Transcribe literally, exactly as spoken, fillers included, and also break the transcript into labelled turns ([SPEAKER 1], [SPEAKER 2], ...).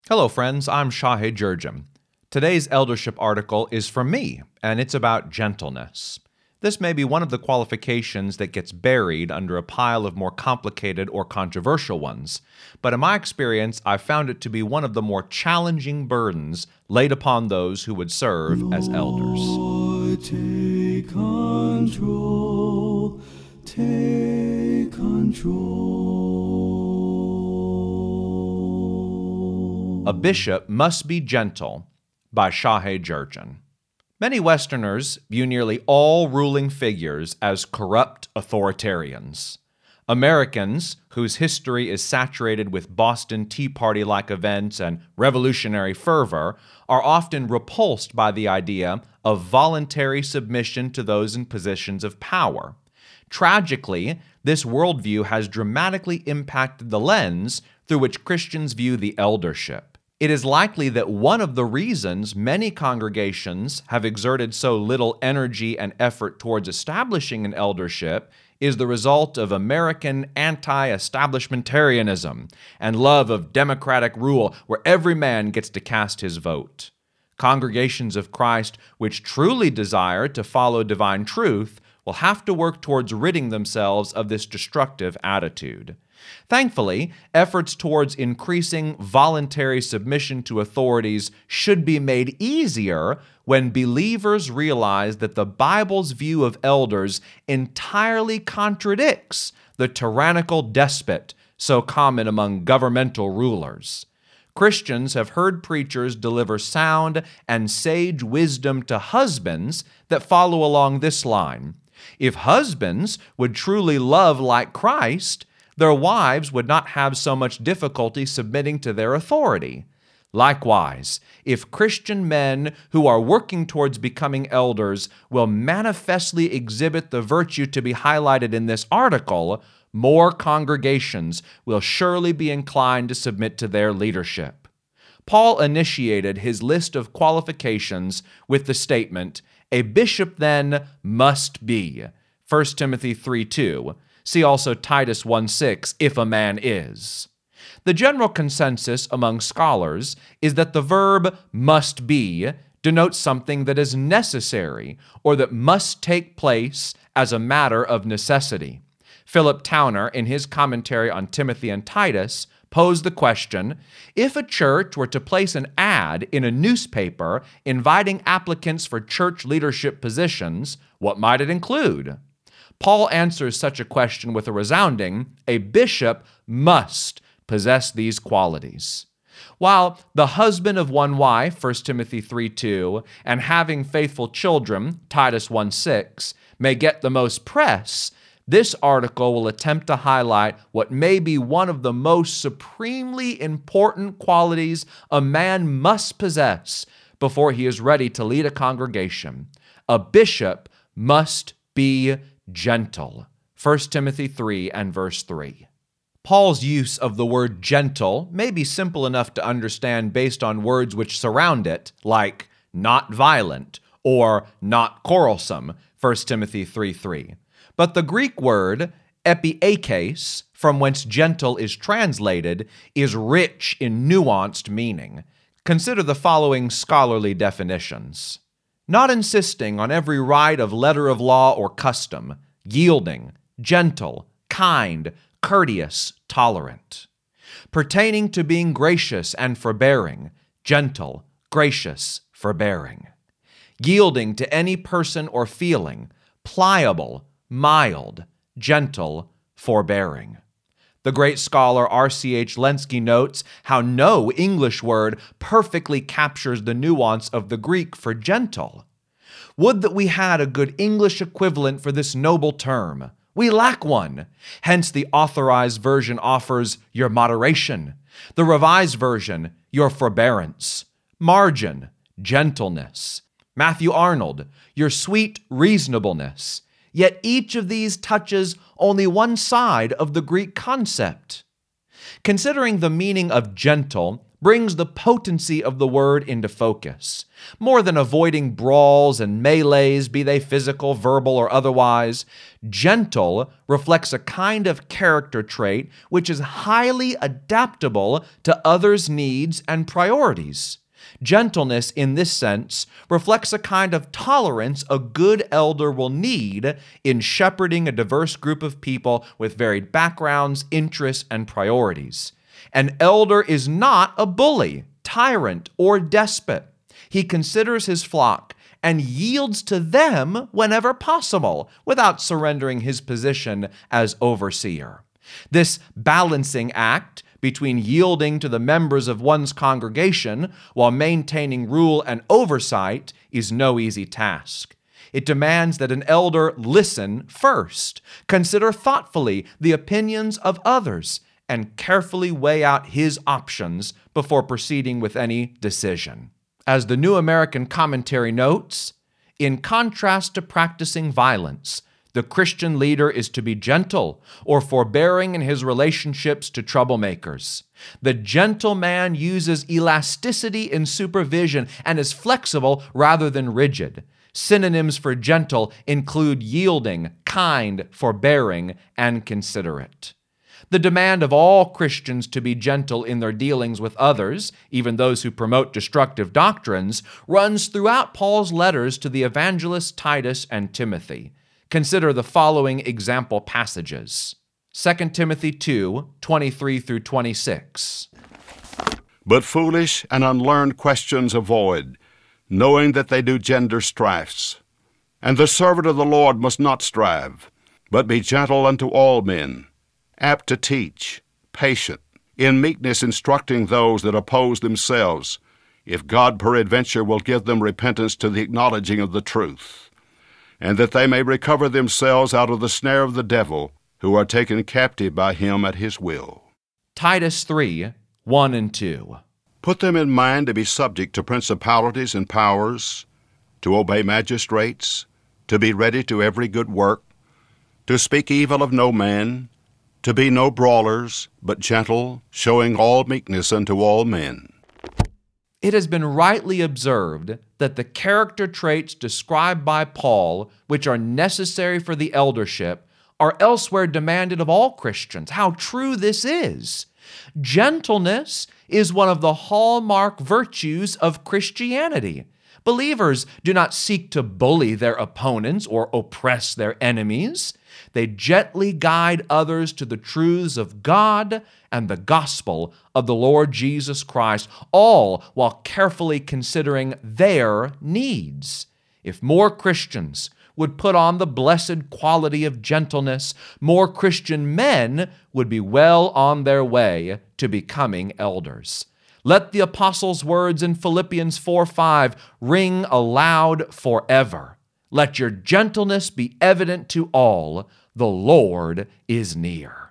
[SPEAKER 1] Hello, friends. I'm Shahid Jurjam. Today's eldership article is from me, and it's about gentleness. This may be one of the qualifications that gets buried under a pile of more complicated or controversial ones, but in my experience, I've found it to be one of the more challenging burdens laid upon those who would serve as elders.
[SPEAKER 2] Lord, take control, take control.
[SPEAKER 1] A Bishop Must Be Gentle by Shahid Jurjam. Many Westerners view nearly all ruling figures as corrupt authoritarians. Americans, whose history is saturated with Boston Tea Party-like events and revolutionary fervor, are often repulsed by the idea of voluntary submission to those in positions of power. Tragically, this worldview has dramatically impacted the lens through which Christians view the eldership. It is likely that one of the reasons many congregations have exerted so little energy and effort towards establishing an eldership is the result of American anti-establishmentarianism and love of democratic rule where every man gets to cast his vote. Congregations of Christ which truly desire to follow divine truth will have to work towards ridding themselves of this destructive attitude. Thankfully, efforts towards increasing voluntary submission to authorities should be made easier when believers realize that the Bible's view of elders entirely contradicts the tyrannical despot so common among governmental rulers. Christians have heard preachers deliver sound and sage wisdom to husbands that follow along this line. If husbands would truly love like Christ, their wives would not have so much difficulty submitting to their authority. Likewise, if Christian men who are working towards becoming elders will manifestly exhibit the virtue to be highlighted in this article, more congregations will surely be inclined to submit to their leadership. Paul initiated his list of qualifications with the statement, "A bishop then must be," First Timothy three two. See also Titus one six, "if a man is." The general consensus among scholars is that the verb must be denotes something that is necessary or that must take place as a matter of necessity. Philip Towner, in his commentary on Timothy and Titus, posed the question, if a church were to place an ad in a newspaper inviting applicants for church leadership positions, what might it include? Paul answers such a question with a resounding, "A bishop must possess these qualities." While the husband of one wife, First Timothy three two, and having faithful children, Titus one six, may get the most press, this article will attempt to highlight what may be one of the most supremely important qualities a man must possess before he is ready to lead a congregation. A bishop must be gentle. First Timothy three and verse three. Paul's use of the word gentle may be simple enough to understand based on words which surround it, like not violent or not quarrelsome, First Timothy three three. But the Greek word epiakes, from whence gentle is translated, is rich in nuanced meaning. Consider the following scholarly definitions. Not insisting on every right of letter of law or custom, yielding, gentle, kind, courteous, tolerant. Pertaining to being gracious and forbearing, gentle, gracious, forbearing. Yielding to any person or feeling, pliable, mild, gentle, forbearing. The great scholar R C H Lenski notes how no English word perfectly captures the nuance of the Greek for gentle. Would that we had a good English equivalent for this noble term. We lack one. Hence the Authorized Version offers your moderation. The Revised Version, your forbearance. Margin, gentleness. Matthew Arnold, your sweet reasonableness. Yet each of these touches only one side of the Greek concept. Considering the meaning of gentle, brings the potency of the word into focus. More than avoiding brawls and melees, be they physical, verbal, or otherwise, gentle reflects a kind of character trait which is highly adaptable to others' needs and priorities. Gentleness, in this sense, reflects a kind of tolerance a good elder will need in shepherding a diverse group of people with varied backgrounds, interests, and priorities. An elder is not a bully, tyrant, or despot. He considers his flock and yields to them whenever possible, without surrendering his position as overseer. This balancing act between yielding to the members of one's congregation while maintaining rule and oversight is no easy task. It demands that an elder listen first, consider thoughtfully the opinions of others, and carefully weigh out his options before proceeding with any decision. As the New American Commentary notes, in contrast to practicing violence, the Christian leader is to be gentle or forbearing in his relationships to troublemakers. The gentle man uses elasticity in supervision and is flexible rather than rigid. Synonyms for gentle include yielding, kind, forbearing, and considerate. The demand of all Christians to be gentle in their dealings with others, even those who promote destructive doctrines, runs throughout Paul's letters to the evangelists Titus and Timothy. Consider the following example passages. Second Timothy two, twenty-three through twenty-six.
[SPEAKER 3] But foolish and unlearned questions avoid, knowing that they do gender strifes. And the servant of the Lord must not strive, but be gentle unto all men, apt to teach, patient, in meekness instructing those that oppose themselves, if God peradventure will give them repentance to the acknowledging of the truth, and that they may recover themselves out of the snare of the devil, who are taken captive by him at his will.
[SPEAKER 1] Titus three, one and two.
[SPEAKER 3] Put them in mind to be subject to principalities and powers, to obey magistrates, to be ready to every good work, to speak evil of no man, to be no brawlers, but gentle, showing all meekness unto all men.
[SPEAKER 1] It has been rightly observed that the character traits described by Paul, which are necessary for the eldership, are elsewhere demanded of all Christians. How true this is! Gentleness is one of the hallmark virtues of Christianity. Believers do not seek to bully their opponents or oppress their enemies. They gently guide others to the truths of God and the gospel of the Lord Jesus Christ, all while carefully considering their needs. If more Christians would put on the blessed quality of gentleness, more Christian men would be well on their way to becoming elders. Let the apostles' words in Philippians four five ring aloud forever. Let your gentleness be evident to all. The Lord is near.